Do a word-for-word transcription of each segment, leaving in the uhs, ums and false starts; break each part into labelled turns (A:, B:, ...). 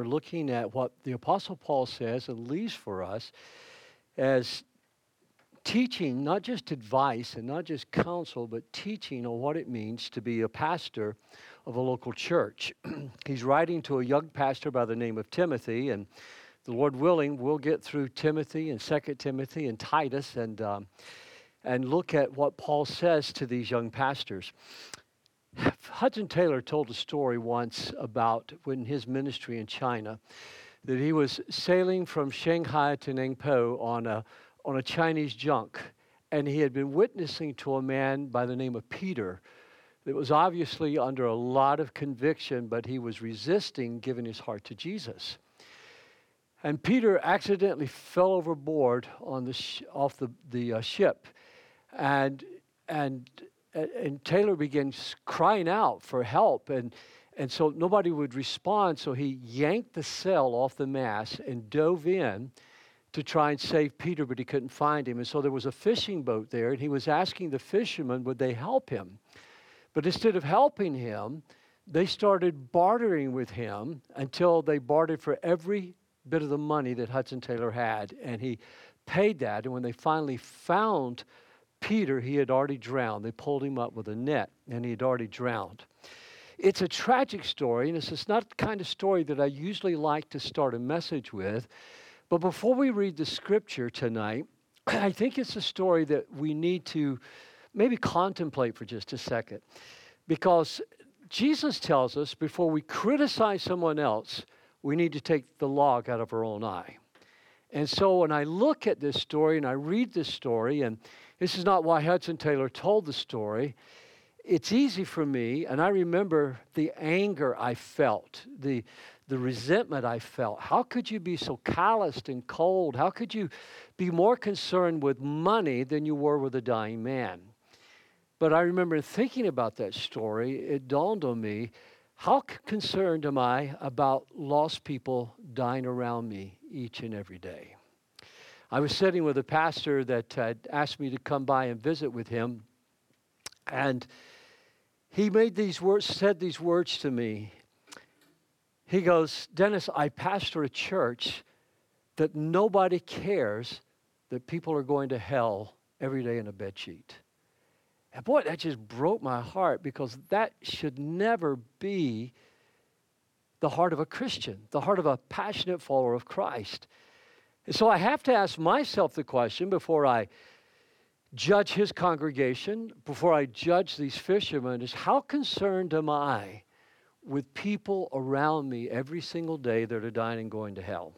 A: looking at what the Apostle Paul says and leaves for us as teaching, not just advice and not just counsel, but teaching on what it means to be a pastor of a local church. He's writing to a young pastor by the name of Timothy, and the Lord willing, we'll get through Timothy and Second Timothy and Titus and um, and look at what Paul says to these young pastors. Hudson Taylor told a story once about when his ministry in China, that he was sailing from Shanghai to Ningpo on a on a Chinese junk, and he had been witnessing to a man by the name of Peter that was obviously under a lot of conviction, but he was resisting giving his heart to Jesus. And Peter accidentally fell overboard on the sh- off the the uh, ship, and and and Taylor began crying out for help, and and so nobody would respond. So he yanked the sail off the mast and dove in to try and save Peter, but he couldn't find him. And so there was a fishing boat there, and he was asking the fishermen would they help him, but instead of helping him, they started bartering with him until they bartered for every bit of the money that Hudson Taylor had, and he paid that. And when they finally found Peter, he had already drowned. They pulled him up with a net, and he had already drowned. It's a tragic story, and it's just not the kind of story that I usually like to start a message with. But before we read the scripture tonight, I think it's a story that we need to maybe contemplate for just a second, because Jesus tells us before we criticize someone else, we need to take the log out of our own eye. And so when I look at this story and I read this story, and this is not why Hudson Taylor told the story, it's easy for me, and I remember the anger I felt, the the resentment I felt. How could you be so calloused and cold? How could you be more concerned with money than you were with a dying man? But I remember thinking about that story, it dawned on me, how c- concerned am I about lost people dying around me each and every day? I was sitting with a pastor that had asked me to come by and visit with him, and he made these words, said these words to me. He goes, Dennis, I pastor a church that nobody cares that people are going to hell every day in a bedsheet. And boy, that just broke my heart, because that should never be the heart of a Christian, the heart of a passionate follower of Christ. And so I have to ask myself the question before I judge his congregation, before I judge these fishermen, is how concerned am I with people around me every single day that are dying and going to hell?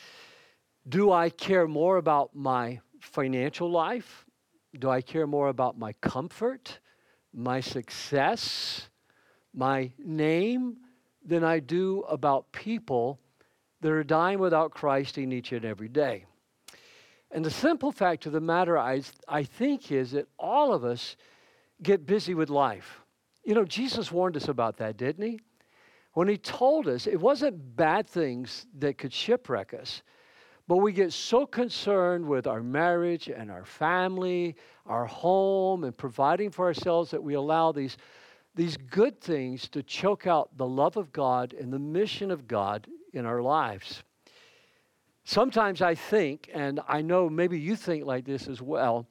A: Do I care more about my financial life? Do I care more about my comfort, my success, my name, than I do about people that are dying without Christ in each and every day? And the simple fact of the matter, I, I think, is that all of us get busy with life. You know, Jesus warned us about that, didn't he? When he told us it wasn't bad things that could shipwreck us, but we get so concerned with our marriage and our family, our home, and providing for ourselves that we allow these, these good things to choke out the love of God and the mission of God in our lives. Sometimes I think, and I know maybe you think like this as well,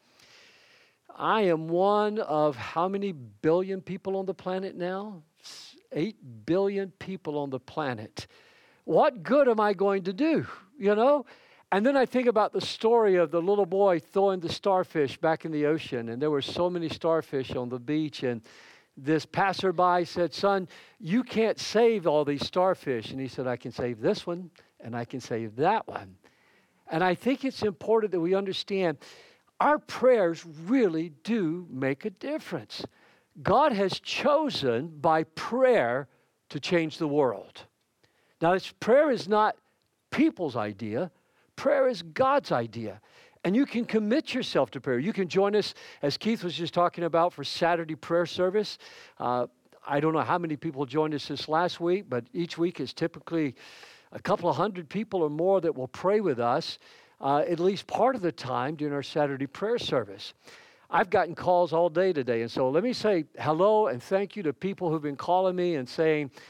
A: I am one of how many billion people on the planet now? Eight billion people on the planet. What good am I going to do? You know? And then I think about the story of the little boy throwing the starfish back in the ocean, and there were so many starfish on the beach, and this passerby said, son, you can't save all these starfish. And he said, I can save this one, and I can save that one. And I think it's important that we understand our prayers really do make a difference. God has chosen by prayer to change the world. Now, this prayer is not people's idea. Prayer is God's idea. And you can commit yourself to prayer. You can join us, as Keith was just talking about, for Saturday prayer service. Uh, I don't know how many people joined us this last week, but each week is typically a couple of hundred people or more that will pray with us uh, at least part of the time during our Saturday prayer service. I've gotten calls all day today, and so let me say hello and thank you to people who've been calling me and saying,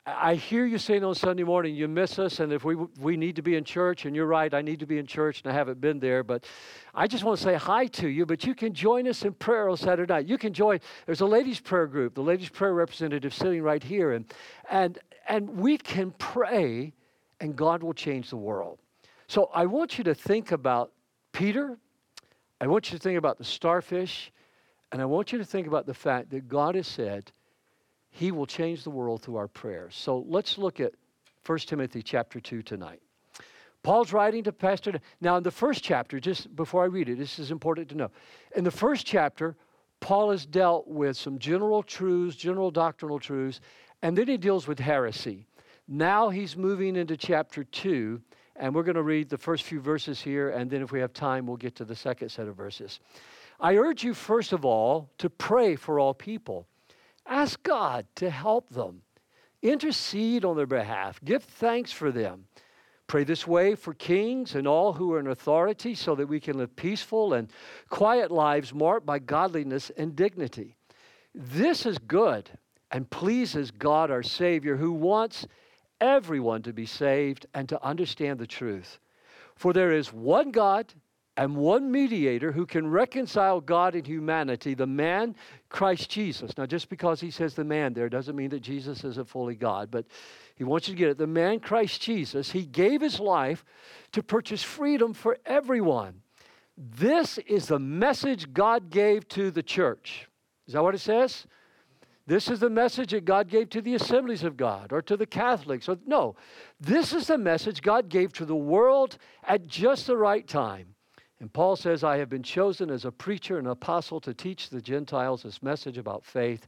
A: I hear you saying on Sunday morning, you miss us, and if we we need to be in church, and you're right, I need to be in church, and I haven't been there, but I just want to say hi to you, but you can join us in prayer on Saturday night. You can join, there's a ladies' prayer group, the ladies' prayer representative sitting right here, and and and we can pray, and God will change the world. So I want you to think about Peter, I want you to think about the starfish, and I want you to think about the fact that God has said, He will change the world through our prayers. So let's look at First Timothy chapter two tonight. Paul's writing to Pastor. Now in the first chapter, just before I read it, this is important to know. In the first chapter, Paul has dealt with some general truths, general doctrinal truths, and then he deals with heresy. Now he's moving into chapter two, and we're going to read the first few verses here, and then if we have time, we'll get to the second set of verses. I urge you, first of all, to pray for all people. Ask God to help them. Intercede on their behalf. Give thanks for them. Pray this way for kings and all who are in authority so that we can live peaceful and quiet lives marked by godliness and dignity. This is good and pleases God our Savior, who wants everyone to be saved and to understand the truth. For there is one God and one mediator who can reconcile God and humanity, the man, Christ Jesus. Now, just because he says the man there doesn't mean that Jesus isn't fully God, but he wants you to get it. The man, Christ Jesus, he gave his life to purchase freedom for everyone. This is the message God gave to the church. Is that what it says? This is the message that God gave to the Assemblies of God or to the Catholics. Or, no, this is the message God gave to the world at just the right time. And Paul says, I have been chosen as a preacher and apostle to teach the Gentiles this message about faith.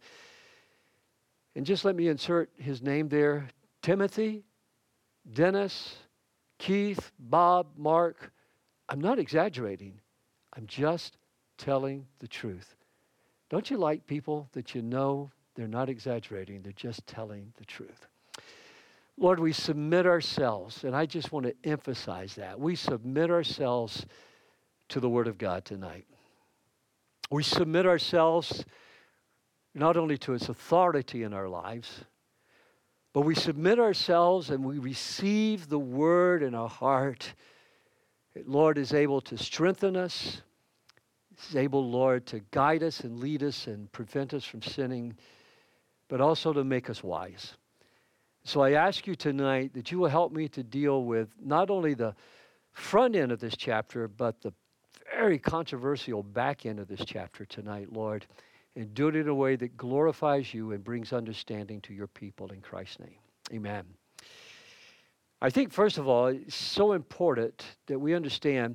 A: And just let me insert his name there. Timothy, Dennis, Keith, Bob, Mark. I'm not exaggerating. I'm just telling the truth. Don't you like people that you know they're not exaggerating, they're just telling the truth? Lord, we submit ourselves, and I just want to emphasize that. We submit ourselves to the Word of God tonight. We submit ourselves not only to its authority in our lives, but we submit ourselves and we receive the Word in our heart. The Lord is able to strengthen us. He's able, Lord, to guide us and lead us and prevent us from sinning, but also to make us wise. So I ask you tonight that you will help me to deal with not only the front end of this chapter, but the very controversial back end of this chapter tonight, Lord, and do it in a way that glorifies you and brings understanding to your people in Christ's name. Amen. I think, first of all, it's so important that we understand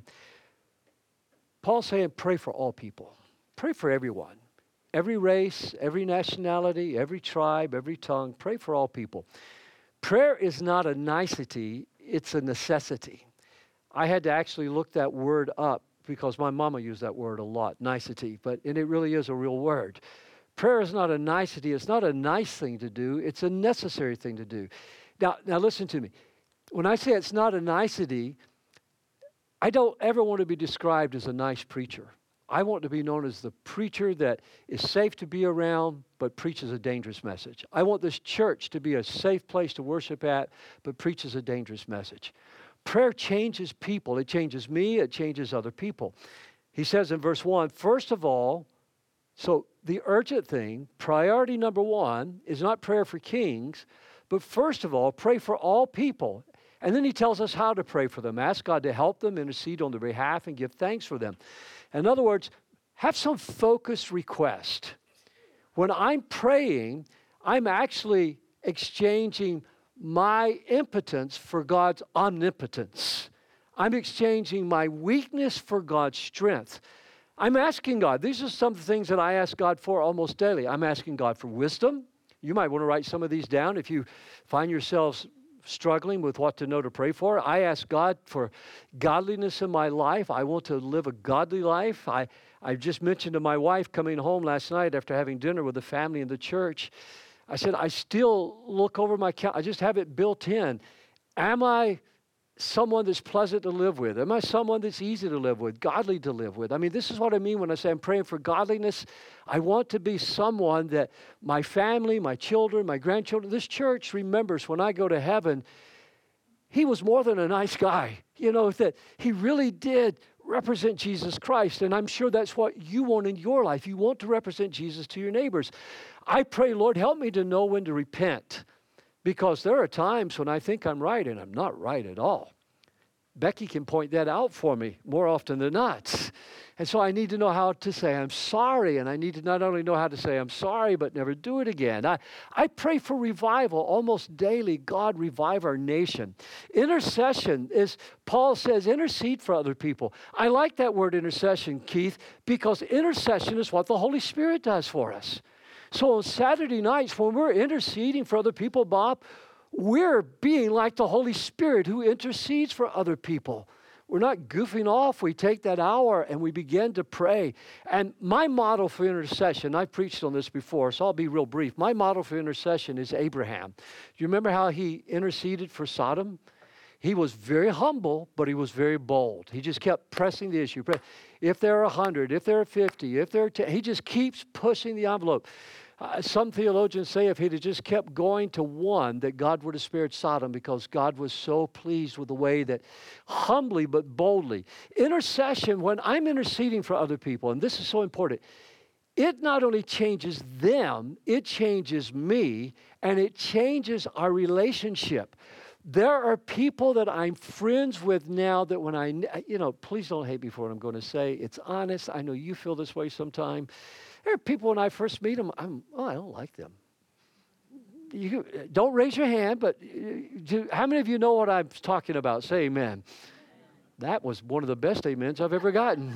A: Paul's saying pray for all people. Pray for everyone. Every race, every nationality, every tribe, every tongue. Pray for all people. Prayer is not a nicety, it's a necessity. I had to actually look that word up because my mama used that word a lot, nicety, but and it really is a real word. Prayer is not a nicety. It's not a nice thing to do. It's a necessary thing to do. Now, now listen to me. When I say it's not a nicety, I don't ever want to be described as a nice preacher. I want to be known as the preacher that is safe to be around, but preaches a dangerous message. I want this church to be a safe place to worship at, but preaches a dangerous message. Prayer changes people. It changes me. It changes other people. He says in verse one, first of all, so the urgent thing, priority number one, is not prayer for kings, but first of all, pray for all people. And then he tells us how to pray for them. Ask God to help them, intercede on their behalf, and give thanks for them. In other words, have some focused request. When I'm praying, I'm actually exchanging my impotence for God's omnipotence. I'm exchanging my weakness for God's strength. I'm asking God. These are some of the things that I ask God for almost daily. I'm asking God for wisdom. You might want to write some of these down if you find yourselves struggling with what to know to pray for. I ask God for godliness in my life. I want to live a godly life. I, I just mentioned to my wife coming home last night after having dinner with the family in the church, I said, I still look over my calendar. I just have it built in. Am I someone that's pleasant to live with? Am I someone that's easy to live with, godly to live with? I mean, this is what I mean when I say I'm praying for godliness. I want to be someone that my family, my children, my grandchildren, this church remembers when I go to heaven, he was more than a nice guy. You know, that he really did represent Jesus Christ. And I'm sure that's what you want in your life. You want to represent Jesus to your neighbors. I pray, Lord, help me to know when to repent. Because there are times when I think I'm right and I'm not right at all. Becky can point that out for me more often than not. And so I need to know how to say I'm sorry. And I need to not only know how to say I'm sorry, but never do it again. I, I pray for revival almost daily. God, revive our nation. Intercession is, Paul says, intercede for other people. I like that word intercession, Keith, because intercession is what the Holy Spirit does for us. So on Saturday nights, when we're interceding for other people, Bob, we're being like the Holy Spirit who intercedes for other people. We're not goofing off. We take that hour and we begin to pray. And my model for intercession, I've preached on this before, so I'll be real brief. My model for intercession is Abraham. Do you remember how he interceded for Sodom? He was very humble, but he was very bold. He just kept pressing the issue. If there are a hundred, if there are fifty, if there are ten, he just keeps pushing the envelope. Uh, some theologians say if he'd have just kept going to one, that God would have spared Sodom because God was so pleased with the way that humbly but boldly. Intercession, when I'm interceding for other people, and this is so important, it not only changes them, it changes me, and it changes our relationship. There are people that I'm friends with now that when I, you know, please don't hate me for what I'm going to say. It's honest. I know you feel this way sometime. There are people when I first meet them, I'm, oh, I don't like them. You don't raise your hand, but do, how many of you know what I'm talking about? Say amen. That was one of the best amens I've ever gotten.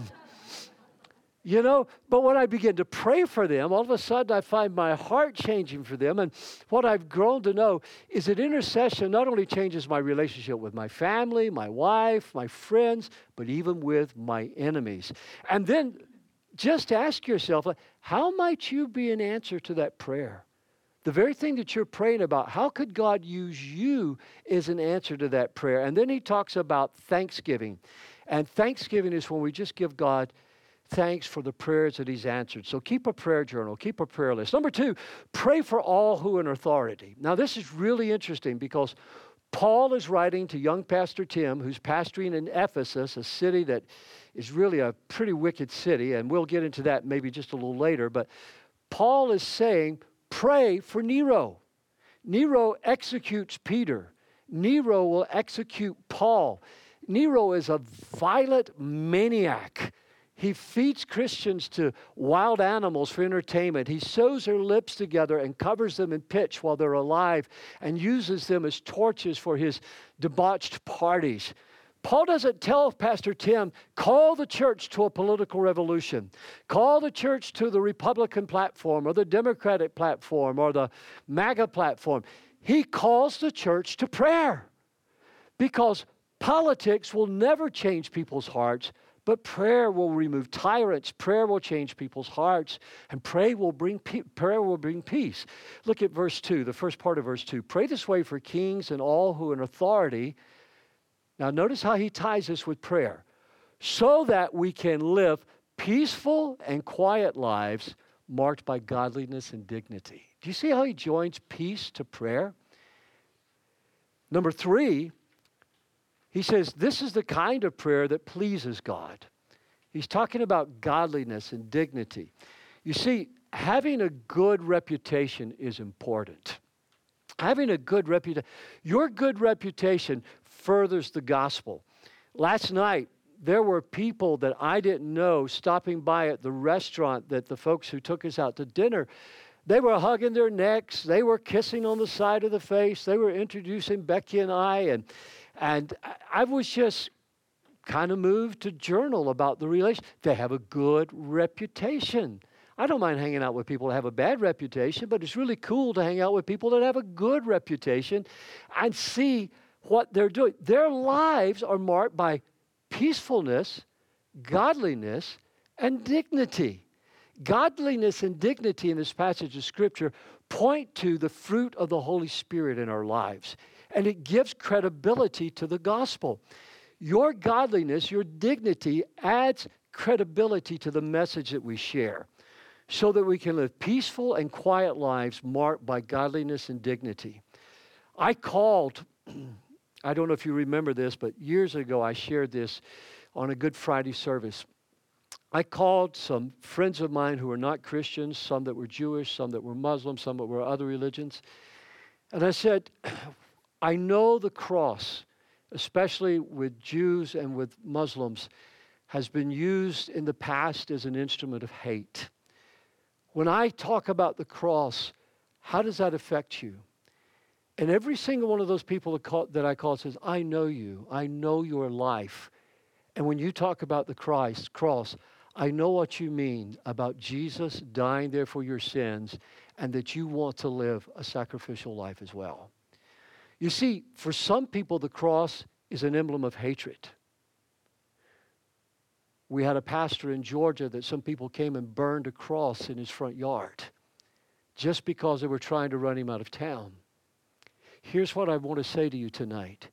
A: You know, but when I begin to pray for them, all of a sudden I find my heart changing for them. And what I've grown to know is that intercession not only changes my relationship with my family, my wife, my friends, but even with my enemies. And then just ask yourself, how might you be an answer to that prayer? The very thing that you're praying about, how could God use you as an answer to that prayer? And then he talks about thanksgiving. And thanksgiving is when we just give God thanks for the prayers that he's answered. So keep a prayer journal, keep a prayer list. Number two, pray for all who are in authority. Now this is really interesting because Paul is writing to young Pastor Tim, who's pastoring in Ephesus, a city that is really a pretty wicked city, and we'll get into that maybe just a little later. But Paul is saying, pray for Nero. Nero executes Peter. Nero will execute Paul. Nero is a violent maniac. He feeds Christians to wild animals for entertainment. He sews their lips together and covers them in pitch while they're alive and uses them as torches for his debauched parties. Paul doesn't tell Pastor Tim, call the church to a political revolution. Call the church to the Republican platform or the Democratic platform or the MAGA platform. He calls the church to prayer because politics will never change people's hearts. But prayer will remove tyrants. Prayer will change people's hearts. And pray will bring pe- prayer will bring peace. Look at verse two, the first part of verse two. Pray this way for kings and all who are in authority. Now notice how he ties this with prayer. So that we can live peaceful and quiet lives marked by godliness and dignity. Do you see how he joins peace to prayer? Number three, he says, this is the kind of prayer that pleases God. He's talking about godliness and dignity. You see, having a good reputation is important. Having a good reputation, your good reputation furthers the gospel. Last night, there were people that I didn't know stopping by at the restaurant that the folks who took us out to dinner, they were hugging their necks. They were kissing on the side of the face. They were introducing Becky and I, and And I was just kind of moved to journal about the relation. They have a good reputation. I don't mind hanging out with people that have a bad reputation, but it's really cool to hang out with people that have a good reputation and see what they're doing. Their lives are marked by peacefulness, godliness, and dignity. Godliness and dignity in this passage of Scripture point to the fruit of the Holy Spirit in our lives. and it gives credibility to the gospel. Your godliness, your dignity adds credibility to the message that we share so that we can live peaceful and quiet lives marked by godliness and dignity. I called, I don't know if you remember this, but years ago I shared this on a Good Friday service. I called some friends of mine who were not Christians, some that were Jewish, some that were Muslim, some that were other religions. And I said, I know the cross, especially with Jews and with Muslims, has been used in the past as an instrument of hate. When I talk about the cross, how does that affect you? And every single one of those people that, call, that I called says, I know you. I know your life. And when you talk about the Christ cross, I know what you mean about Jesus dying there for your sins and that you want to live a sacrificial life as well. You see, for some people, the cross is an emblem of hatred. We had a pastor in Georgia that some people came and burned a cross in his front yard just because they were trying to run him out of town. Here's what I want to say to you tonight.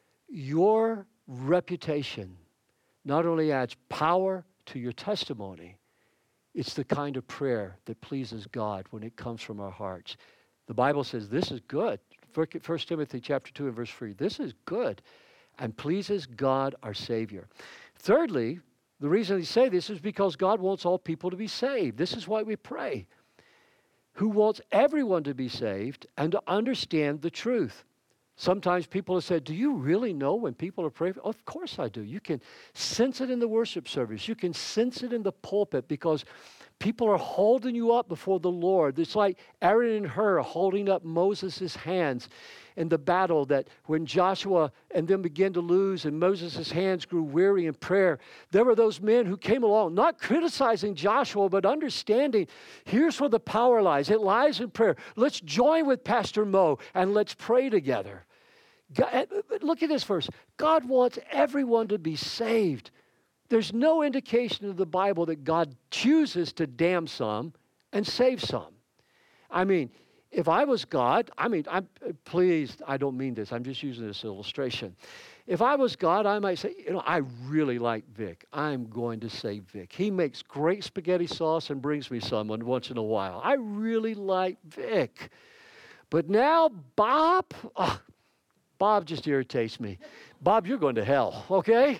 A: Your reputation not only adds power to your testimony, it's the kind of prayer that pleases God when it comes from our hearts. The Bible says this is good. First Timothy chapter two and verse three. This is good and pleases God our Savior. Thirdly, the reason they say this is because God wants all people to be saved. This is why we pray. Who wants everyone to be saved and to understand the truth. Sometimes people have said, do you really know when people are praying? Oh, of course I do. You can sense it in the worship service. You can sense it in the pulpit because people are holding you up before the Lord. It's like Aaron and Hur holding up Moses' hands in the battle that when Joshua and them began to lose and Moses' hands grew weary in prayer, there were those men who came along, not criticizing Joshua, but understanding here's where the power lies. It lies in prayer. Let's join with Pastor Mo and let's pray together. God, look at this verse. God wants everyone to be saved. There's no indication in the Bible that God chooses to damn some and save some. I mean, if I was God, I mean, I'm pleased, I don't mean this, I'm just using this illustration. If I was God, I might say, you know, I really like Vic. I'm going to save Vic. He makes great spaghetti sauce and brings me some once in a while. I really like Vic. But now Bob, oh, Bob just irritates me. Bob, you're going to hell, okay?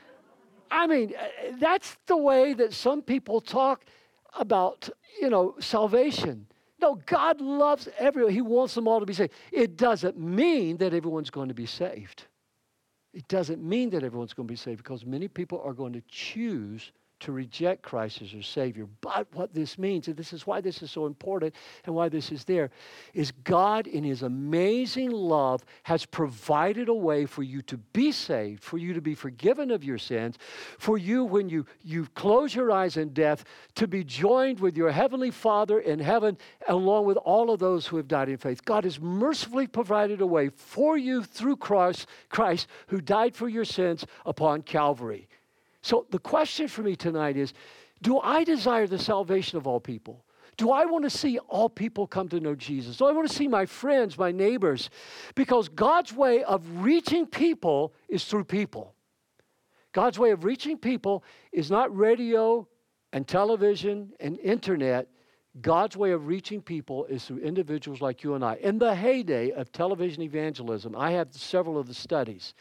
A: I mean, that's the way that some people talk about, you know, salvation. No, God loves everyone. He wants them all to be saved. It doesn't mean that everyone's going to be saved. It doesn't mean that everyone's going to be saved because many people are going to choose to reject Christ as their Savior. But what this means, and this is why this is so important and why this is there, is God in His amazing love has provided a way for you to be saved, for you to be forgiven of your sins, for you when you, you close your eyes in death to be joined with your Heavenly Father in heaven along with all of those who have died in faith. God has mercifully provided a way for you through Christ, Christ who died for your sins upon Calvary. So the question for me tonight is, do I desire the salvation of all people? Do I want to see all people come to know Jesus? Do I want to see my friends, my neighbors? Because God's way of reaching people is through people. God's way of reaching people is not radio and television and internet. God's way of reaching people is through individuals like you and I. In the heyday of television evangelism, I have several of the studies.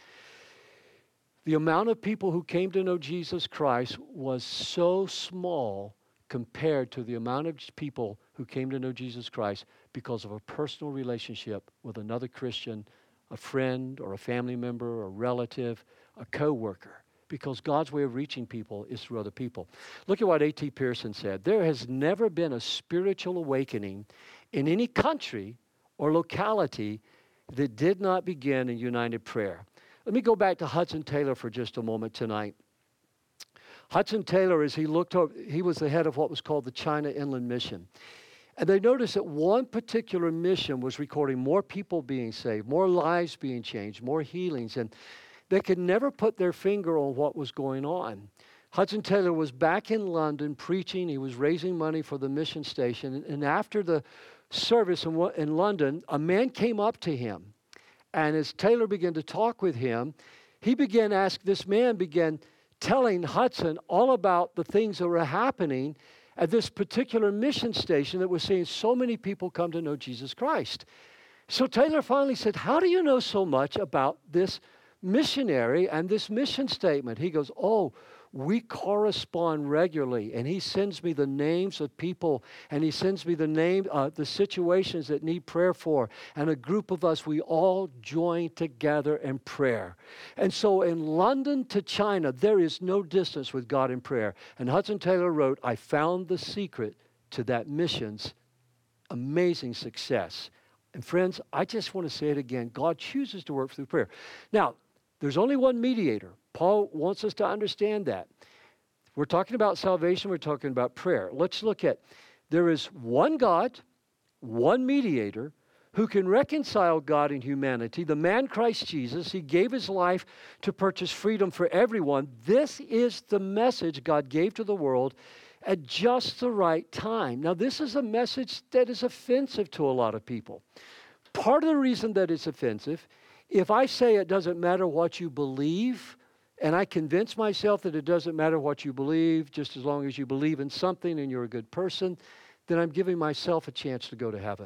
A: The amount of people who came to know Jesus Christ was so small compared to the amount of people who came to know Jesus Christ because of a personal relationship with another Christian, a friend or a family member or a relative, a co-worker. Because God's way of reaching people is through other people. Look at what A T Pearson said. There has never been a spiritual awakening in any country or locality that did not begin in united prayer. Let me go back to Hudson Taylor for just a moment tonight. Hudson Taylor, as he looked over, he was the head of what was called the China Inland Mission. And they noticed that one particular mission was recording more people being saved, more lives being changed, more healings. And they could never put their finger on what was going on. Hudson Taylor was back in London preaching. He was raising money for the mission station. And after the service in, in London, a man came up to him And as Taylor began to talk with him, he began to ask, this man began telling Hudson all about the things that were happening at this particular mission station that was seeing so many people come to know Jesus Christ. So Taylor finally said, how do you know so much about this missionary and this mission statement? He goes, oh, we correspond regularly, and he sends me the names of people, and he sends me the name, uh, the situations that need prayer for, and a group of us, we all join together in prayer. And so in London to China, there is no distance with God in prayer. And Hudson Taylor wrote, I found the secret to that mission's amazing success. And friends, I just want to say it again. God chooses to work through prayer. Now, there's only one mediator. Paul wants us to understand that. We're talking about salvation. We're talking about prayer. Let's look at, there is one God, one mediator, who can reconcile God and humanity, the man Christ Jesus. He gave his life to purchase freedom for everyone. This is the message God gave to the world at just the right time. Now, this is a message that is offensive to a lot of people. Part of the reason that it's offensive, if I say it doesn't matter what you believe, and I convince myself that it doesn't matter what you believe, just as long as you believe in something and you're a good person, then I'm giving myself a chance to go to heaven.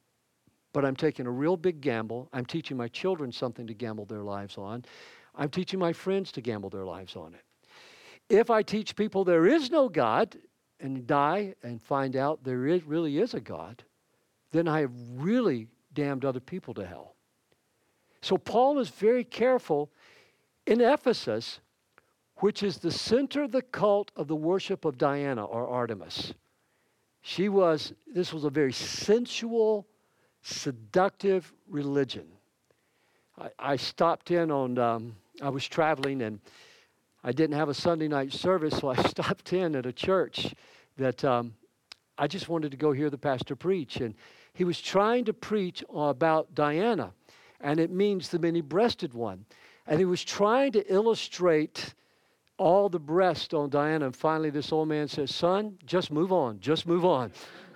A: But I'm taking a real big gamble. I'm teaching my children something to gamble their lives on. I'm teaching my friends to gamble their lives on it. If I teach people there is no God and die and find out there is, really is a God, then I have really damned other people to hell. So Paul is very careful. In Ephesus, which is the center of the cult of the worship of Diana or Artemis, she was, this was a very sensual, seductive religion. I, I stopped in on, um, I was traveling and I didn't have a Sunday night service, so I stopped in at a church that um, I just wanted to go hear the pastor preach. And he was trying to preach about Diana, and it means the many-breasted one. And he was trying to illustrate all the breast on Diana. And finally, this old man says, son, just move on. Just move on.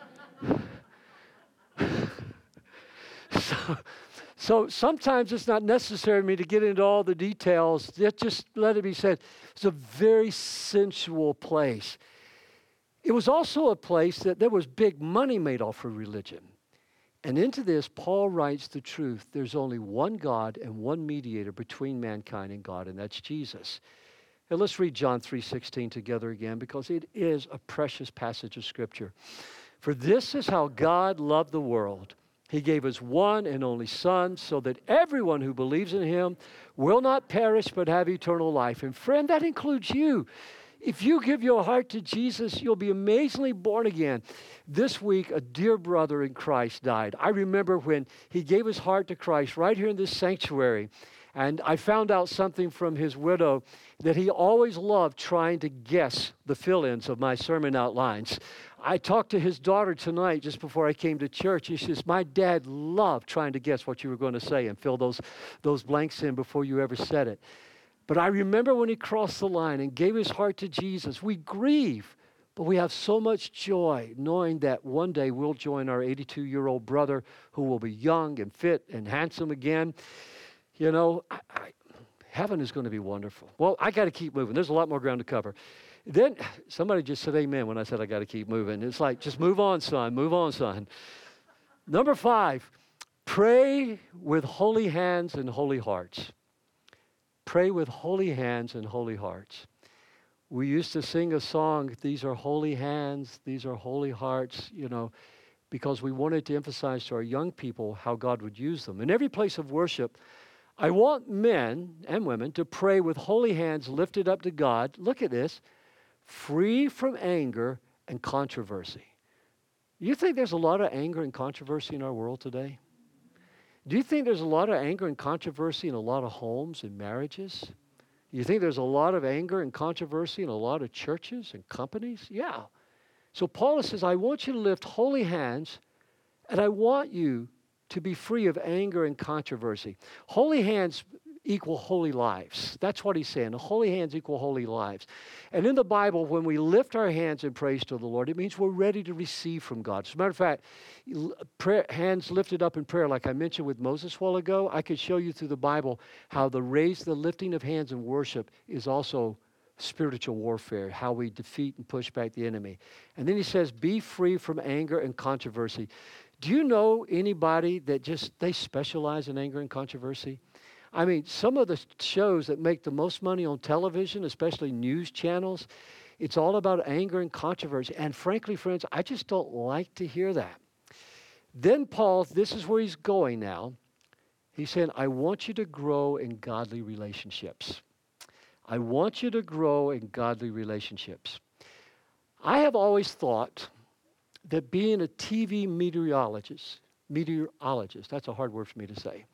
A: so, so sometimes it's not necessary for me to get into all the details. Just let it be said. It's a very sensual place. It was also a place that there was big money made off of religion. And into this, Paul writes the truth. There's only one God and one mediator between mankind and God, and that's Jesus. Now let's read John three sixteen together again, because it is a precious passage of Scripture. For this is how God loved the world. He gave his one and only Son, so that everyone who believes in him will not perish but have eternal life. And friend, that includes you. If you give your heart to Jesus, you'll be amazingly born again. This week, a dear brother in Christ died. I remember when he gave his heart to Christ right here in this sanctuary. And I found out something from his widow, that he always loved trying to guess the fill-ins of my sermon outlines. I talked to his daughter tonight just before I came to church. He says, my dad loved trying to guess what you were going to say and fill those, those blanks in before you ever said it. But I remember when he crossed the line and gave his heart to Jesus. We grieve, but we have so much joy knowing that one day we'll join our eighty-two-year-old brother who will be young and fit and handsome again. You know, I, I, heaven is going to be wonderful. Well, I got to keep moving. There's a lot more ground to cover. Then somebody just said amen when I said I got to keep moving. It's like, just move on, son. Move on, son. Number five, pray with holy hands and holy hearts. Pray with holy hands and holy hearts. We used to sing a song, these are holy hands, these are holy hearts, you know, because we wanted to emphasize to our young people how God would use them. In every place of worship, I want men and women to pray with holy hands lifted up to God. Look at this, free from anger and controversy. You think there's a lot of anger and controversy in our world today? Do you think there's a lot of anger and controversy in a lot of homes and marriages? You think there's a lot of anger and controversy in a lot of churches and companies? Yeah. So Paul says, I want you to lift holy hands, and I want you to be free of anger and controversy. Holy hands equal holy lives. That's what he's saying. The holy hands equal holy lives. And in the Bible, when we lift our hands in praise to the Lord, it means we're ready to receive from God. As a matter of fact, prayer, hands lifted up in prayer, like I mentioned with Moses a while ago, I could show you through the Bible how the raise, the lifting of hands in worship is also spiritual warfare, how we defeat and push back the enemy. And then he says, be free from anger and controversy. Do you know anybody that just, they specialize in anger and controversy? I mean, some of the shows that make the most money on television, especially news channels, it's all about anger and controversy. And frankly, friends, I just don't like to hear that. Then Paul, this is where he's going now. He's saying, I want you to grow in godly relationships. I want you to grow in godly relationships. I have always thought that being a T V meteorologist, meteorologist, that's a hard word for me to say.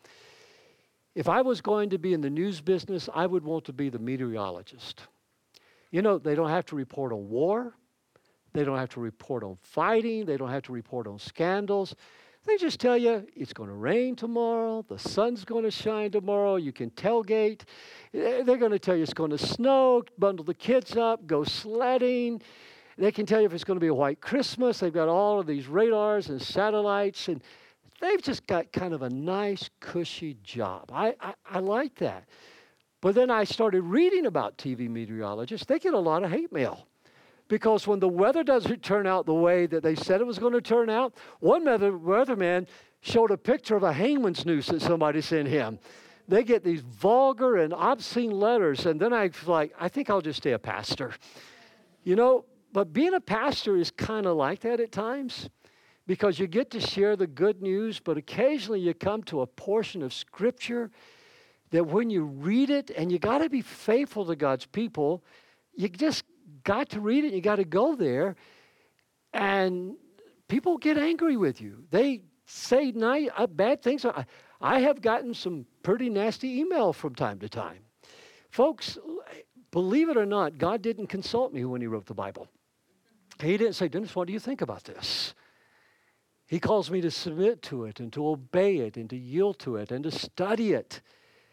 A: If I was going to be in the news business, I would want to be the meteorologist. You know, they don't have to report on war. They don't have to report on fighting. They don't have to report on scandals. They just tell you it's going to rain tomorrow, the sun's going to shine tomorrow, you can tailgate. They're going to tell you it's going to snow, bundle the kids up, go sledding. They can tell you if it's going to be a white Christmas. They've got all of these radars and satellites, and they've just got kind of a nice, cushy job. I, I, I like that. But then I started reading about T V meteorologists. They get a lot of hate mail. Because when the weather doesn't turn out the way that they said it was going to turn out, one weather, weatherman showed a picture of a hangman's noose that somebody sent him. They get these vulgar and obscene letters, and then I was like, I think I'll just stay a pastor. You know, but being a pastor is kind of like that at times, because you get to share the good news, but occasionally you come to a portion of Scripture that when you read it, and you got to be faithful to God's people, you just got to read it, you got to go there, and people get angry with you. They say nice, uh, bad things. I, I have gotten some pretty nasty email from time to time. Folks, believe it or not, God didn't consult me when he wrote the Bible. He didn't say, Dennis, what do you think about this? He calls me to submit to it and to obey it and to yield to it and to study it.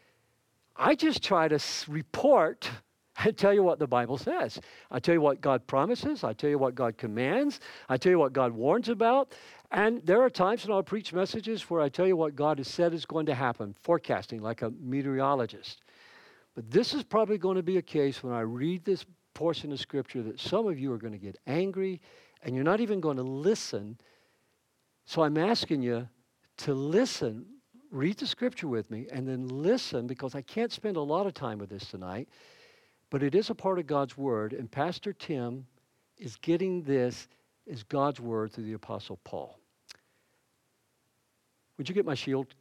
A: I just try to report I tell you what the Bible says. I tell you what God promises. I tell you what God commands. I tell you what God warns about. And there are times when I'll preach messages where I tell you what God has said is going to happen, forecasting like a meteorologist. But this is probably going to be a case when I read this portion of Scripture that some of you are going to get angry and you're not even going to listen. So I'm asking you to listen, read the Scripture with me, and then listen, because I can't spend a lot of time with this tonight. But it is a part of God's Word, and Pastor Tim is getting this as God's Word through the Apostle Paul. Would you get my shield?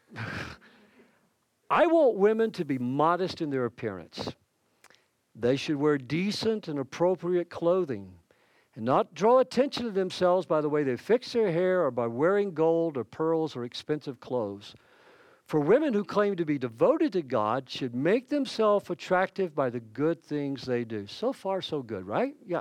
A: I want women to be modest in their appearance. They should wear decent and appropriate clothing and not draw attention to themselves by the way they fix their hair or by wearing gold or pearls or expensive clothes. For women who claim to be devoted to God should make themselves attractive by the good things they do. So far, so good, right? Yeah.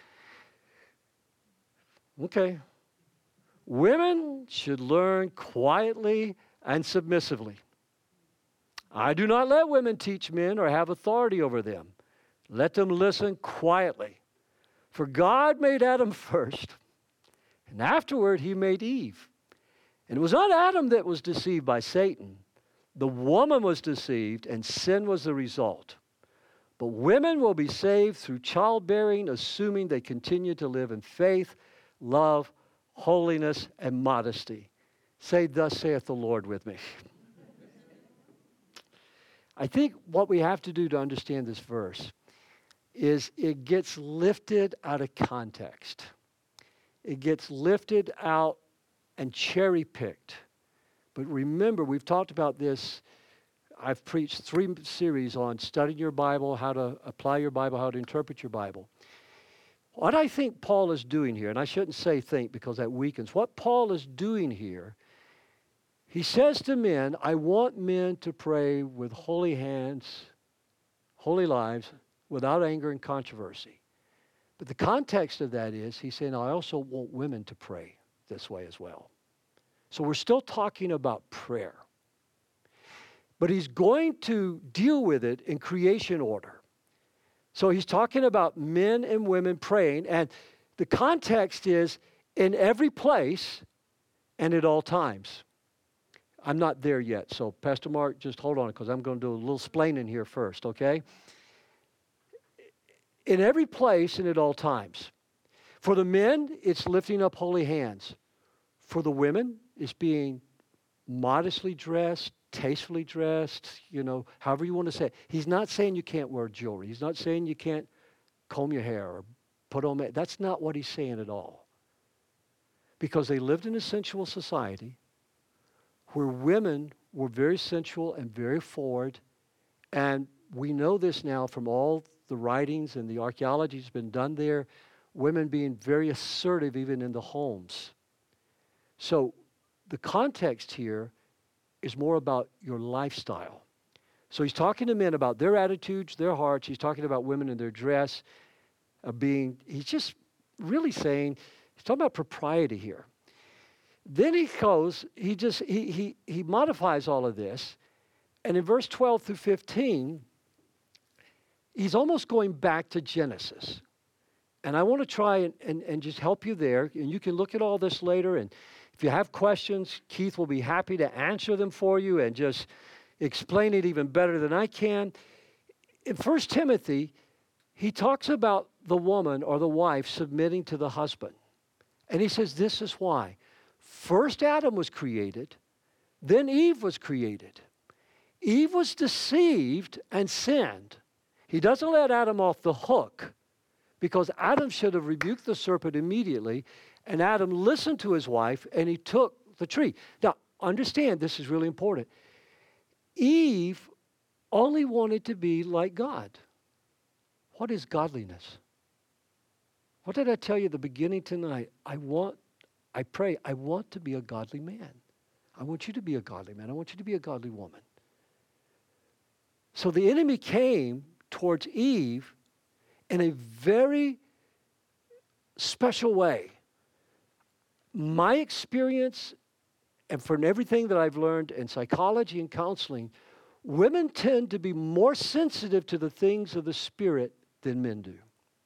A: Okay. Women should learn quietly and submissively. I do not let women teach men or have authority over them. Let them listen quietly. For God made Adam first, and afterward he made Eve. And it was not Adam that was deceived by Satan. The woman was deceived, and sin was the result. But women will be saved through childbearing, assuming they continue to live in faith, love, holiness, and modesty. Say, thus saith the Lord with me. I think what we have to do to understand this verse is it gets lifted out of context. It gets lifted out and cherry-picked. But remember, we've talked about this. I've preached three series on studying your Bible, how to apply your Bible, how to interpret your Bible. What I think Paul is doing here, and I shouldn't say think because that weakens, what Paul is doing here, he says to men, I want men to pray with holy hands, holy lives, without anger and controversy. But the context of that is, he's saying, I also want women to pray this way as well. So we're still talking about prayer. but he's going to deal with it in creation order. So he's talking about men and women praying, and the context is in every place and at all times. I'm not there yet, so Pastor Mark, just hold on, because I'm going to do a little splaining here first, okay? In every place and at all times. For the men, it's lifting up holy hands. For the women, it's being modestly dressed, tastefully dressed, you know, however you want to say it. He's not saying you can't wear jewelry. He's not saying you can't comb your hair or put on makeup. That's not what he's saying at all. Because they lived in a sensual society where women were very sensual and very forward. And we know this now from all the writings and the archaeology that's been done there, women being very assertive even in the homes. So the context here is more about your lifestyle. So he's talking to men about their attitudes, their hearts. He's talking about women and their dress, uh, being, he's just really saying, he's talking about propriety here. Then he goes, he just, he, he, he modifies all of this. And in verse twelve through fifteen, he's almost going back to Genesis. And I want to try and, and, and just help you there. And you can look at all this later. And if you have questions, Keith will be happy to answer them for you and just explain it even better than I can. In First Timothy, he talks about the woman or the wife submitting to the husband. And he says this is why. First Adam was created, then Eve was created. Eve was deceived and sinned. He doesn't let Adam off the hook because Adam should have rebuked the serpent immediately, and Adam listened to his wife and he took the tree. Now, understand, this is really important. Eve only wanted to be like God. What is godliness? What did I tell you at the beginning tonight? I want, I pray, I want to be a godly man. I want you to be a godly man. I want you to be a godly woman. So the enemy came towards Eve in a very special way. My experience, and from everything that I've learned in psychology and counseling, women tend to be more sensitive to the things of the Spirit than men do.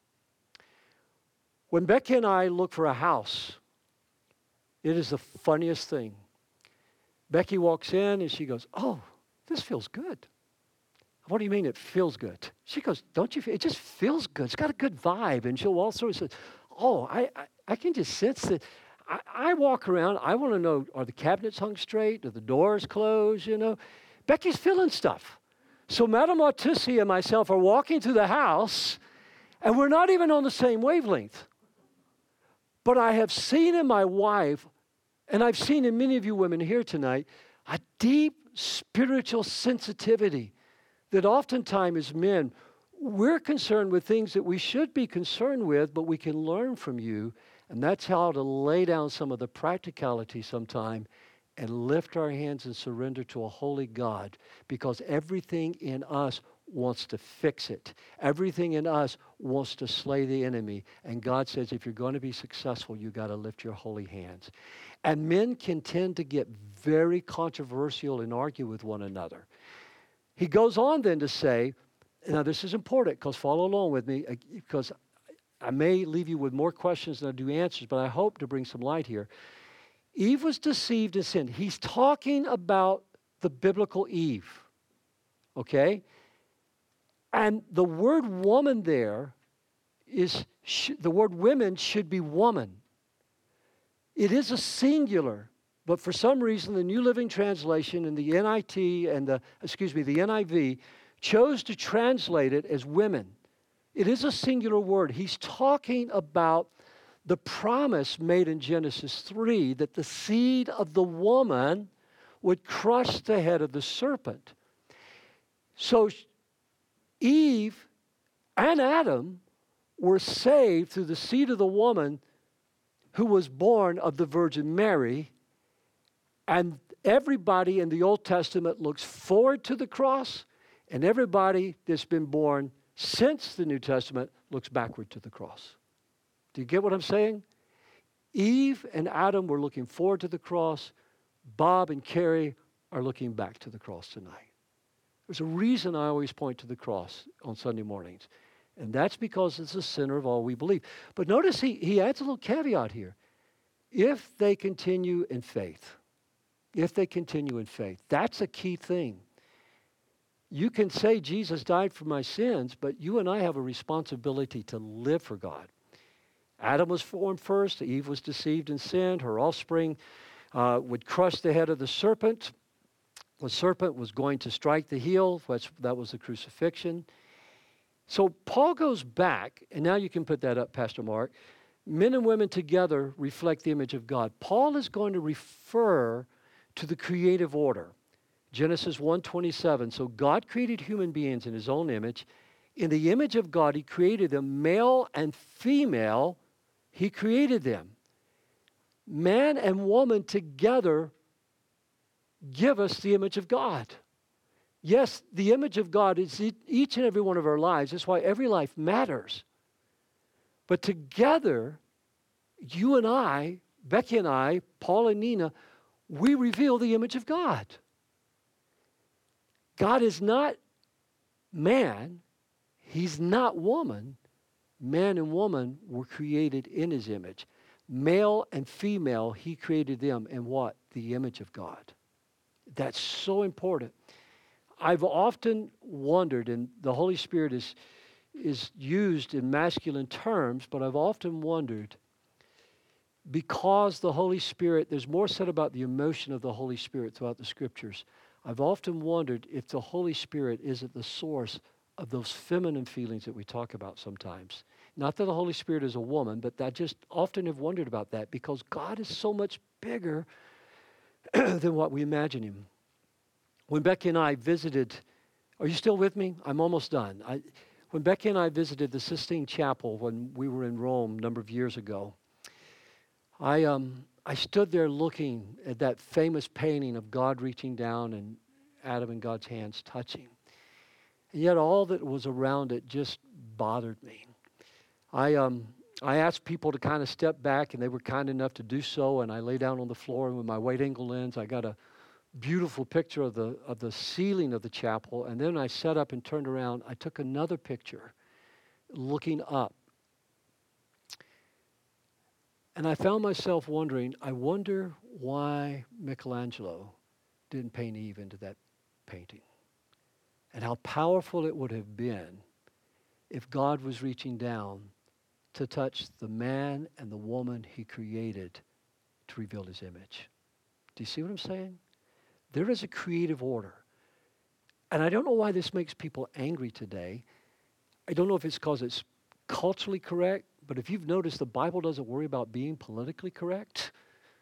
A: When Becky and I look for a house, it is the funniest thing. Becky walks in and she goes, "Oh, this feels good." "What do you mean it feels good?" She goes, "Don't you feel, it just feels good. It's got a good vibe." And she'll also say, "Oh, I, I, I can just sense that." I, I walk around, I want to know, are the cabinets hung straight? Are the doors closed, you know? Becky's feeling stuff. So Madame Artusi and myself are walking through the house, and we're not even on the same wavelength. But I have seen in my wife, and I've seen in many of you women here tonight, a deep spiritual sensitivity that oftentimes as men, we're concerned with things that we should be concerned with, but we can learn from you. And that's how to lay down some of the practicality sometime and lift our hands and surrender to a holy God, because everything in us wants to fix it. Everything in us wants to slay the enemy. And God says, if you're going to be successful, you got to lift your holy hands. And men can tend to get very controversial and argue with one another. He goes on then to say, now this is important, because follow along with me, because I may leave you with more questions than I do answers, but I hope to bring some light here. Eve was deceived and sinned. He's talking about the biblical Eve, okay? And the word woman there is, sh- the word women should be woman. It is a singular, but for some reason the New Living Translation and the N I T and the, excuse me, the N I V chose to translate it as women. It is a singular word. He's talking about the promise made in Genesis three that the seed of the woman would crush the head of the serpent. So Eve and Adam were saved through the seed of the woman who was born of the Virgin Mary. And everybody in the Old Testament looks forward to the cross, and everybody that's been born since the New Testament looks backward to the cross. Do you get what I'm saying? Eve and Adam were looking forward to the cross. Bob and Carrie are looking back to the cross tonight. There's a reason I always point to the cross on Sunday mornings. And that's because it's the center of all we believe. But notice he, he adds a little caveat here. If they continue in faith, if they continue in faith, that's a key thing. You can say Jesus died for my sins, but you and I have a responsibility to live for God. Adam was formed first. Eve was deceived and sinned. Her offspring uh, would crush the head of the serpent. The serpent was going to strike the heel. That's, that was the crucifixion. So Paul goes back, and now you can put that up, Pastor Mark. Men and women together reflect the image of God. Paul is going to refer to the creative order. Genesis one twenty-seven. So God created human beings in his own image. In the image of God, he created them, male and female, he created them. Man and woman together give us the image of God. Yes, the image of God is each and every one of our lives. That's why every life matters. But together, you and I, Becky and I, Paul and Nina, we reveal the image of God. God is not man. He's not woman. Man and woman were created in his image. Male and female, he created them in what? The image of God. That's so important. I've often wondered, and the Holy Spirit is, is used in masculine terms, but I've often wondered, because the Holy Spirit, there's more said about the emotion of the Holy Spirit throughout the Scriptures. I've often wondered if the Holy Spirit is at the source of those feminine feelings that we talk about sometimes. Not that the Holy Spirit is a woman, but I just often have wondered about that because God is so much bigger than what we imagine him. When Becky and I visited, are you still with me? I'm almost done. I, when Becky and I visited the Sistine Chapel when we were in Rome a number of years ago, I um I stood there looking at that famous painting of God reaching down and Adam and God's hands touching. And yet all that was around it just bothered me. I um I asked people to kind of step back, and they were kind enough to do so, and I lay down on the floor, and with my wide angle lens, I got a beautiful picture of the of the ceiling of the chapel, and then I sat up and turned around. I took another picture looking up. And I found myself wondering, I wonder why Michelangelo didn't paint Eve into that painting. And how powerful it would have been if God was reaching down to touch the man and the woman he created to reveal his image. Do you see what I'm saying? There is a creative order. And I don't know why this makes people angry today. I don't know if it's because it's culturally correct, but if you've noticed, the Bible doesn't worry about being politically correct.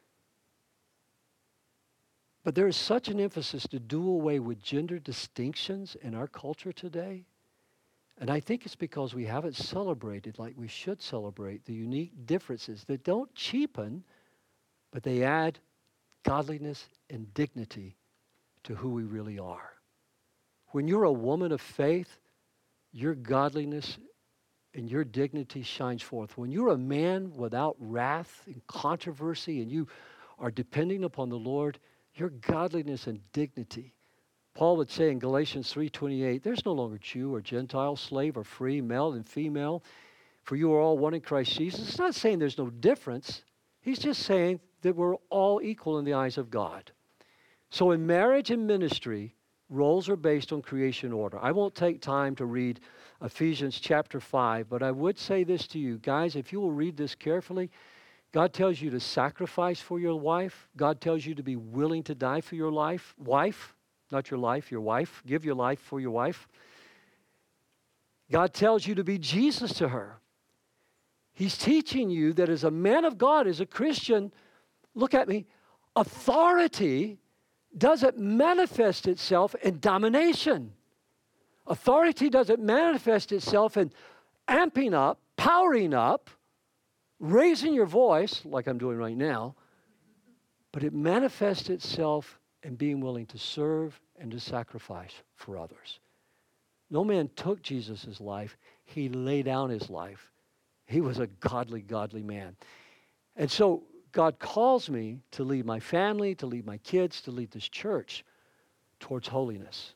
A: But there is such an emphasis to do away with gender distinctions in our culture today. And I think it's because we haven't celebrated like we should celebrate the unique differences that don't cheapen, but they add godliness and dignity to who we really are. When you're a woman of faith, your godliness and your dignity shines forth. When you're a man without wrath and controversy and you are depending upon the Lord, your godliness and dignity. Paul would say in Galatians three twenty-eight, there's no longer Jew or Gentile, slave or free, male and female, for you are all one in Christ Jesus. It's not saying there's no difference. He's just saying that we're all equal in the eyes of God. So in marriage and ministry, roles are based on creation order. I won't take time to read Ephesians chapter five, but I would say this to you. Guys, if you will read this carefully, God tells you to sacrifice for your wife. God tells you to be willing to die for your life. Wife, not your life, your wife. Give your life for your wife. God tells you to be Jesus to her. He's teaching you that as a man of God, as a Christian, look at me, authority doesn't manifest itself in domination. Authority doesn't manifest itself in amping up, powering up, raising your voice, like I'm doing right now, but it manifests itself in being willing to serve and to sacrifice for others. No man took Jesus' life. He laid down his life. He was a godly, godly man. And so God calls me to lead my family, to lead my kids, to lead this church towards holiness,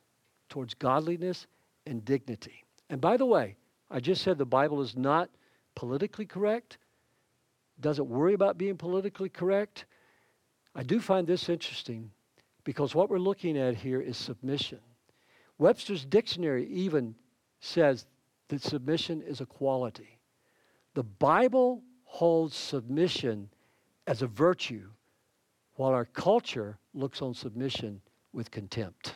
A: towards godliness and dignity. And by the way, I just said the Bible is not politically correct, doesn't worry about being politically correct. I do find this interesting because what we're looking at here is submission. Webster's dictionary even says that submission is a quality. The Bible holds submission as a virtue, while our culture looks on submission with contempt.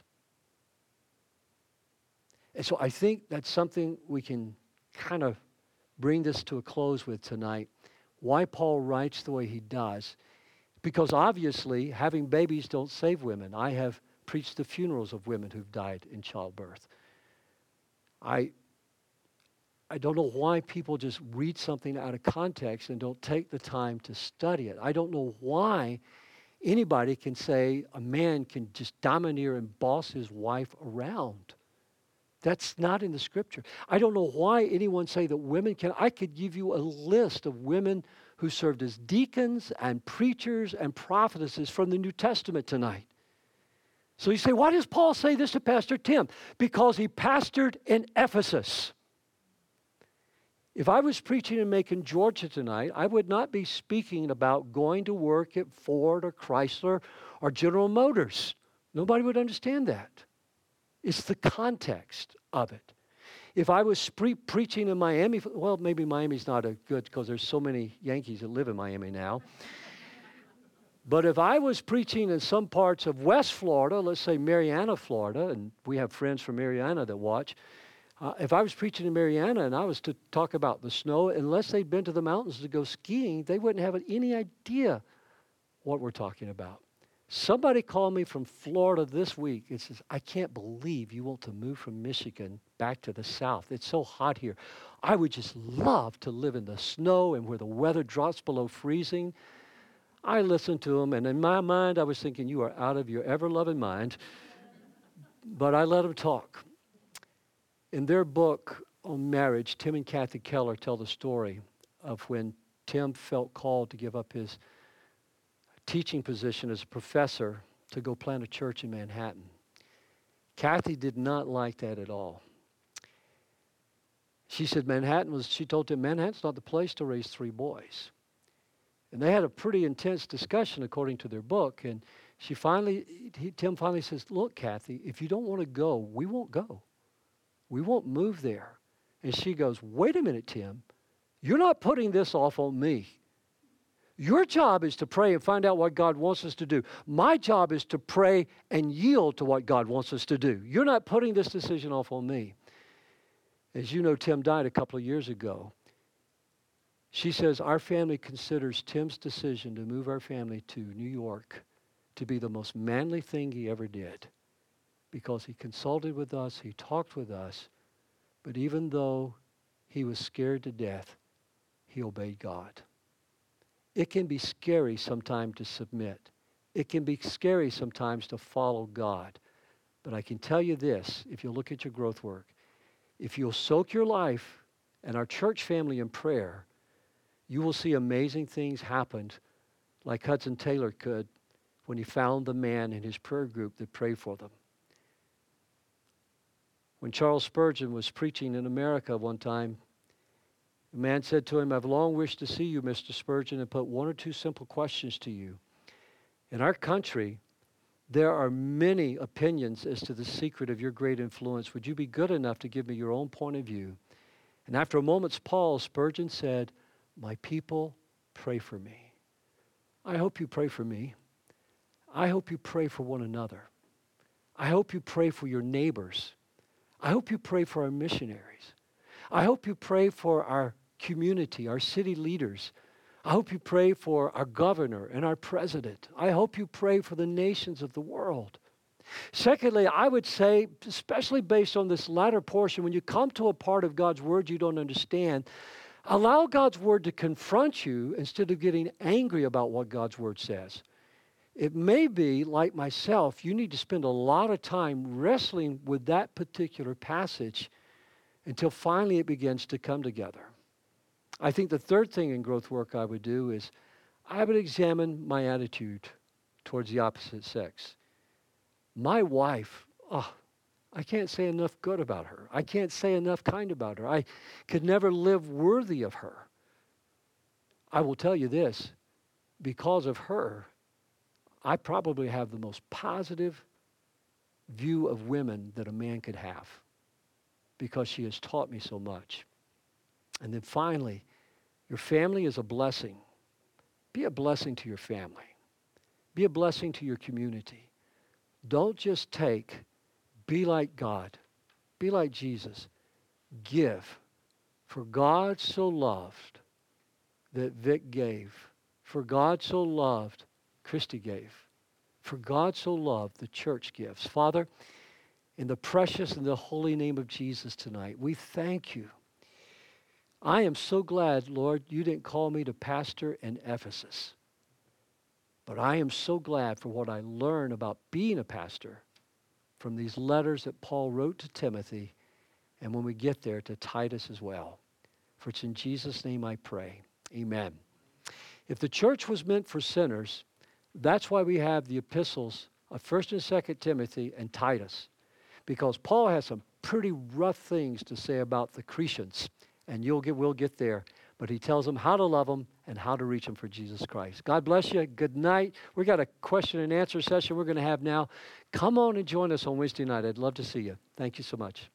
A: And so I think that's something we can kind of bring this to a close with tonight. Why Paul writes the way he does. Because obviously, having babies don't save women. I have preached the funerals of women who've died in childbirth. I, I don't know why people just read something out of context and don't take the time to study it. I don't know why anybody can say a man can just domineer and boss his wife around. That's not in the Scripture. I don't know why anyone say that women can. I could give you a list of women who served as deacons and preachers and prophetesses from the New Testament tonight. So you say, why does Paul say this to Pastor Tim? Because he pastored in Ephesus. If I was preaching in Macon, Georgia tonight, I would not be speaking about going to work at Ford or Chrysler or General Motors. Nobody would understand that. It's the context of it. If I was pre- preaching in Miami, well, maybe Miami's not a good because there's so many Yankees that live in Miami now. But if I was preaching in some parts of West Florida, let's say Marianna, Florida, and we have friends from Marianna that watch, uh, if I was preaching in Marianna and I was to talk about the snow, unless they'd been to the mountains to go skiing, they wouldn't have any idea what we're talking about. Somebody called me from Florida this week and says, I can't believe you want to move from Michigan back to the South. It's so hot here. I would just love to live in the snow and where the weather drops below freezing. I listened to him, and in my mind, I was thinking, you are out of your ever-loving mind. But I let him talk. In their book on marriage, Tim and Kathy Keller tell the story of when Tim felt called to give up his teaching position as a professor to go plant a church in Manhattan. Kathy did not like that at all. She said Manhattan was, she told him, Manhattan's not the place to raise three boys. And they had a pretty intense discussion according to their book. And she finally, he, Tim finally says, look, Kathy, if you don't want to go, we won't go. We won't move there. And she goes, wait a minute, Tim. You're not putting this off on me. Your job is to pray and find out what God wants us to do. My job is to pray and yield to what God wants us to do. You're not putting this decision off on me. As you know, Tim died a couple of years ago. She says, our family considers Tim's decision to move our family to New York to be the most manly thing he ever did. Because he consulted with us, he talked with us, but even though he was scared to death, he obeyed God. It can be scary sometimes to submit. It can be scary sometimes to follow God. But I can tell you this, if you look at your growth work, if you'll soak your life and our church family in prayer, you will see amazing things happen like Hudson Taylor could when he found the man in his prayer group that prayed for them. When Charles Spurgeon was preaching in America one time, the man said to him, I've long wished to see you, Mister Spurgeon, and put one or two simple questions to you. In our country, there are many opinions as to the secret of your great influence. Would you be good enough to give me your own point of view? And after a moment's pause, Spurgeon said, my people pray for me. I hope you pray for me. I hope you pray for one another. I hope you pray for your neighbors. I hope you pray for our missionaries. I hope you pray for our community, our city leaders. I hope you pray for our governor and our president. I hope you pray for the nations of the world. Secondly, I would say, especially based on this latter portion, when you come to a part of God's word you don't understand, allow God's word to confront you instead of getting angry about what God's word says. It may be, like myself, you need to spend a lot of time wrestling with that particular passage until finally it begins to come together. I think the third thing in growth work I would do is I would examine my attitude towards the opposite sex. My wife, oh, I can't say enough good about her. I can't say enough kind about her. I could never live worthy of her. I will tell you this, because of her, I probably have the most positive view of women that a man could have because she has taught me so much. And then finally, your family is a blessing. Be a blessing to your family. Be a blessing to your community. Don't just take, be like God. Be like Jesus. Give. For God so loved that Vic gave. For God so loved, Christy gave. For God so loved, the church gives. Father, in the precious and the holy name of Jesus tonight, we thank you. I am so glad, Lord, you didn't call me to pastor in Ephesus. But I am so glad for what I learned about being a pastor from these letters that Paul wrote to Timothy, and when we get there, to Titus as well. For it's in Jesus' name I pray. Amen. If the church was meant for sinners, that's why we have the epistles of First and Second Timothy and Titus, because Paul has some pretty rough things to say about the Cretans, and you'll get, we'll get there. But he tells them how to love them and how to reach them for Jesus Christ. God bless you. Good night. We got a question and answer session we're going to have now. Come on and join us on Wednesday night. I'd love to see you. Thank you so much.